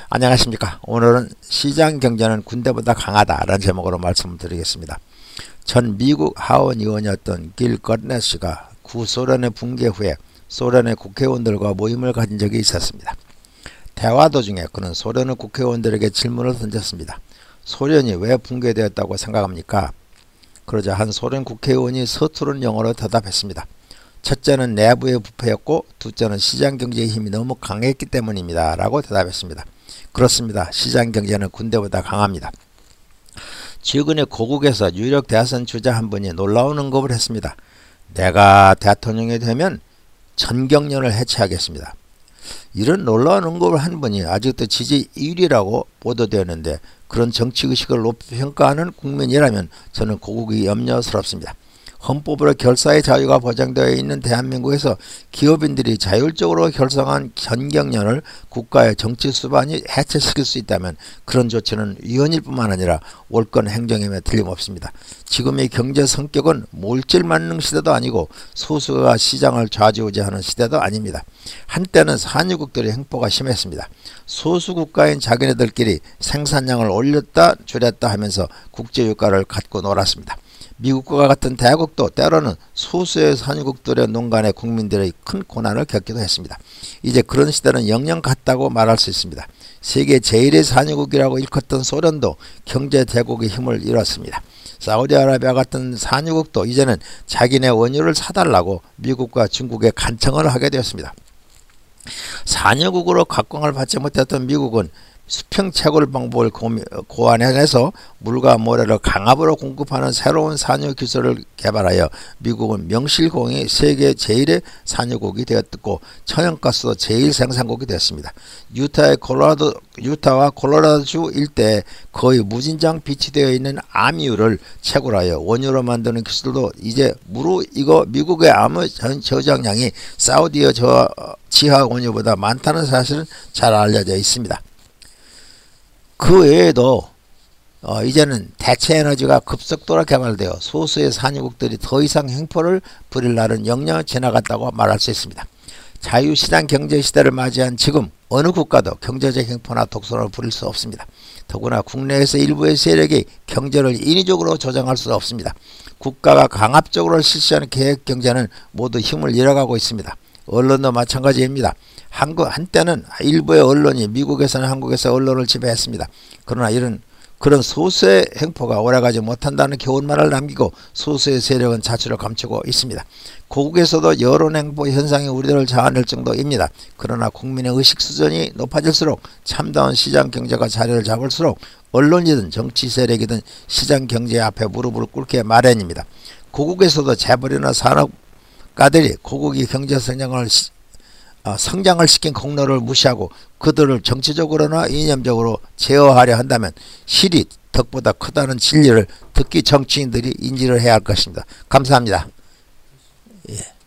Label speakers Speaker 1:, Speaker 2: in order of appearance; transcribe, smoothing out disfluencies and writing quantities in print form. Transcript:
Speaker 1: 안녕하십니까. 오늘은 시장 경제는 군대보다 강하다라는 제목으로 말씀을 드리겠습니다. 전 미국 하원 의원이었던 길 거트넷씨가 구소련의 붕괴 후에 소련의 국회의원들과 모임을 가진 적이 있었습니다. 대화 도중에 그는 소련의 국회의원들에게 질문을 던졌습니다. 소련이 왜 붕괴되었다고 생각합니까? 그러자 한 소련 국회의원이 서투른 영어로 대답했습니다. 첫째는 내부의 부패였고 둘째는 시장 경제의 힘이 너무 강했기 때문입니다. 라고 대답했습니다. 그렇습니다. 시장 경제는 군대보다 강합니다. 최근에 고국에서 유력 대선 주자 한 분이 놀라운 언급을 했습니다. 내가 대통령이 되면 전경련을 해체하겠습니다. 이런 놀라운 언급을 한 분이 아직도 지지 1위라고 보도되었는데 그런 정치의식을 높이 평가하는 국민이라면 저는 고국이 염려스럽습니다. 헌법으로 결사의 자유가 보장되어 있는 대한민국에서 기업인들이 자율적으로 결성한 전경련을 국가의 정치 수반이 해체시킬 수 있다면 그런 조치는 위헌일 뿐만 아니라 월권 행정임에 틀림없습니다. 지금의 경제 성격은 몰질만능 시대도 아니고 소수가 시장을 좌지우지하는 시대도 아닙니다. 한때는 산유국들의 횡포가 심했습니다. 소수 국가인 자기네들끼리 생산량을 올렸다 줄였다 하면서 국제유가를 갖고 놀았습니다. 미국과 같은 대국도 때로는 소수의 산유국들의 농간의 국민들의 큰 고난을 겪기도 했습니다. 이제 그런 시대는 영영 갔다고 말할 수 있습니다. 세계 제1의 산유국이라고 일컫던 소련도 경제 대국의 힘을 잃었습니다. 사우디아라비아 같은 산유국도 이제는 자기네 원유를 사달라고 미국과 중국에 간청을 하게 되었습니다. 산유국으로 각광을 받지 못했던 미국은 수평 채굴 방법을 고안해내서 물과 모래를 강압으로 공급하는 새로운 산유 기술을 개발하여 미국은 명실공히 세계 제1의 산유국이 되었고 천연가스도 제1 생산국이 되었습니다. 유타와 콜로라도주 일대에 거의 무진장 비치되어 있는 암유를 채굴하여 원유로 만드는 기술도 이제 이거 미국의 암유 저장량이 사우디의 지하 원유보다 많다는 사실은 잘 알려져 있습니다. 그 외에도 이제는 대체 에너지가 급속도로 개발되어 소수의 산유국들이 더 이상 횡포를 부릴 날은 영영 지나갔다고 말할 수 있습니다. 자유시장 경제 시대를 맞이한 지금 어느 국가도 경제적 횡포나 독선을 부릴 수 없습니다. 더구나 국내에서 일부의 세력이 경제를 인위적으로 조정할 수 없습니다. 국가가 강압적으로 실시하는 계획 경제는 모두 힘을 잃어가고 있습니다. 언론도 마찬가지입니다. 한때는 일부의 언론이 미국에서는 한국에서 언론을 지배했습니다. 그러나 그런 소수의 횡포가 오래가지 못한다는 교훈만을 남기고 소수의 세력은 자취를 감추고 있습니다. 고국에서도 여론 횡포 현상이 우리들을 자아낼 정도입니다. 그러나 국민의 의식 수준이 높아질수록 참다운 시장 경제가 자리를 잡을수록 언론이든 정치 세력이든 시장 경제 앞에 무릎을 꿇게 마련입니다. 고국에서도 재벌이나 산업가들이 고국이 경제 성장을 시킨 공로를 무시하고 그들을 정치적으로나 이념적으로 제어하려 한다면 실이 덕보다 크다는 진리를 특히 정치인들이 인지를 해야 할 것입니다. 감사합니다. 예.